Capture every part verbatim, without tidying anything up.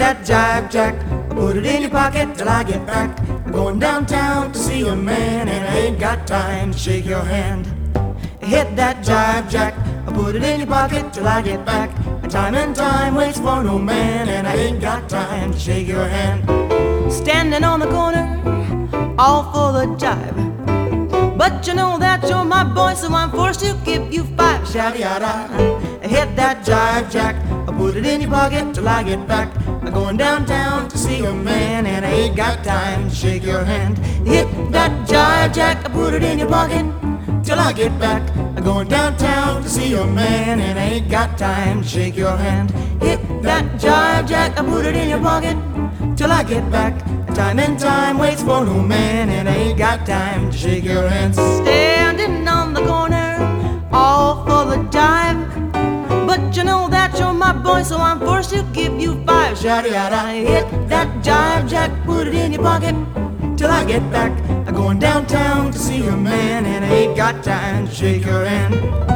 that jive jack, put it in your pocket till I get back. I'm going downtown to see a man, and I ain't got time to shake your hand. Hit that jive jack, put it in your pocket till I get back. Time and time waits for no man, and I ain't got time to shake your hand. Standing on the corner, all full of jive, but you know that you're my boy, so I'm forced to give you five. Shabby-yada, hit that jive jack, put it in your pocket till I get back. I'm going downtown to see a man, and I ain't got time to shake your hand. Hit that jive jack, put it in your pocket till I get back. I'm going downtown to see a man, and I ain't got time to shake your hand. Hit that jive jack, put it in your pocket till I get back. Time and time waits for no man, and I ain't got time to shake your hand. Standing on the corner, all full of jive, but you know that you're my boy, so I'm forced to give you five. Shady-yada, hit that jive jack, put it in your pocket till I get back. I'm going downtown to see a man, and I ain't got time to shake your hand.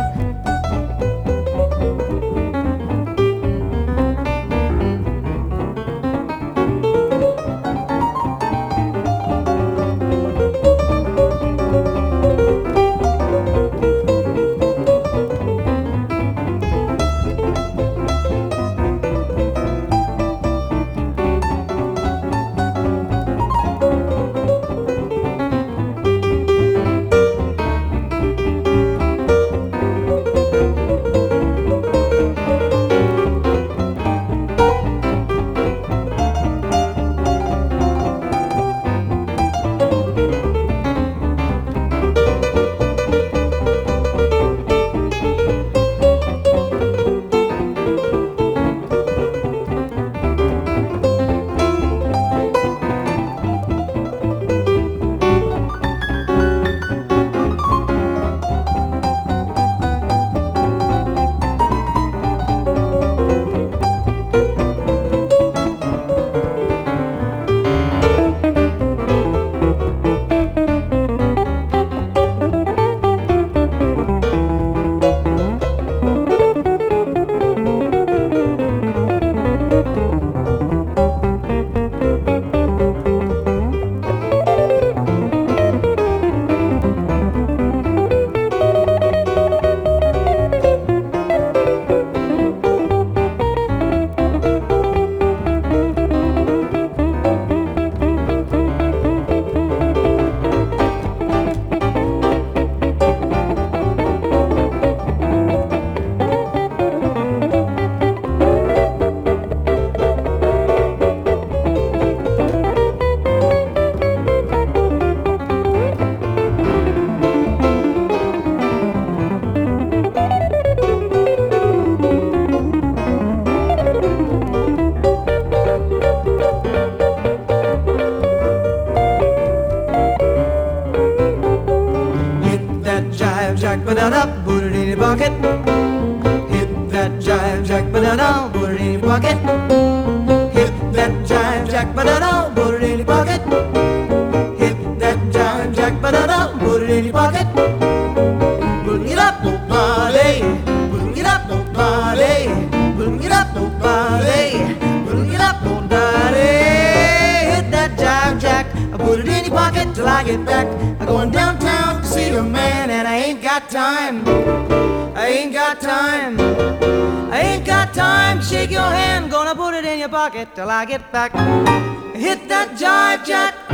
Ba-da-da, put it in your pocket. Hit that jive jack, ba-da-da, put it in your pocket. Hit that jive jack, ba-da-da, put it in your pocket. Hit that jive jack, ba-da-da, put it in your pocket. Put it up, nobody. Put it up, nobody. Put it up, nobody. Put it up, nobody. Hit that jive jack, I put it in your pocket till I get back. I'm going downtown to see a man, and I ain't got time. I ain't got time. I ain't got time to shake your hand. Gonna put it in your pocket till I get back. Hit that jive jack.